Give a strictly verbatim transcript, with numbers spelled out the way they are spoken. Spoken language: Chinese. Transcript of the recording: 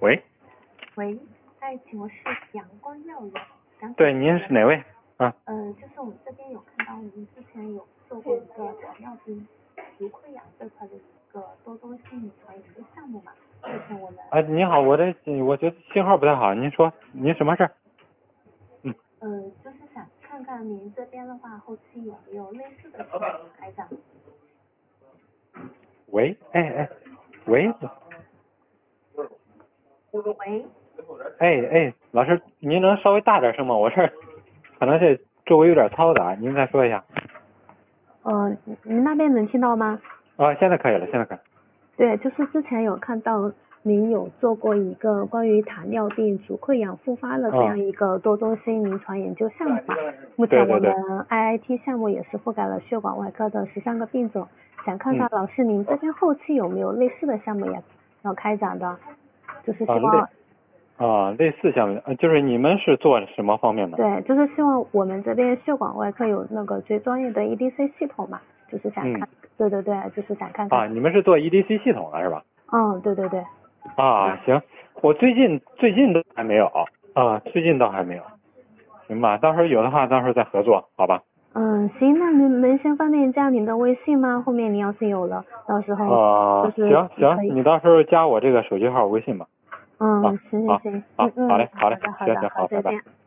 喂。 喂，哎，请问是阳光药药？ 对，您是哪位？啊。 呃，就是我们这边有看到您之前有做过一个糖尿病足溃疡这块的一个多中心传一个项目嘛？之前我们。 哎，您好，我这我觉得信号不太好，您说您什么事？嗯。 呃，就是想看看您这边的话，后期有没有类似的项目开展？ 喂，哎哎，喂。 喂。 哎哎，老师，您能稍微大点声吗？我这儿可能是周围有点嘈杂，您再说一下。 呃，您那边能听到吗？ 啊，现在可以了，现在可以。 对，就是之前有看到您有做过一个关于糖尿病足溃疡复发的这样一个多中心临床研究项目吧。目前我们 I I T 项目也是覆盖了血管外科的十三个病种，想看看老师您这边后期有没有类似的项目要要开展的，就是希望。 啊，类似项目，就是你们是做什么方面的？ 对，就是希望我们这边血管外科有那个最专业的 E D C 系统嘛，就是想看，嗯、对对对，就是想看看。 啊，你们是做 E D C 系统的是吧？ 嗯，对对对。 啊，行，我最近最近都还没有啊，最近倒还没有，行吧，到时候有的话，到时候再合作，好吧？ 嗯，行，那您能先方便加您的微信吗？后面您要是有了，到时候啊，行行，你到时候加我这个手机号微信吧。 嗯，行行行， 好，好嘞，好嘞， 好的好的， 行行好，拜拜。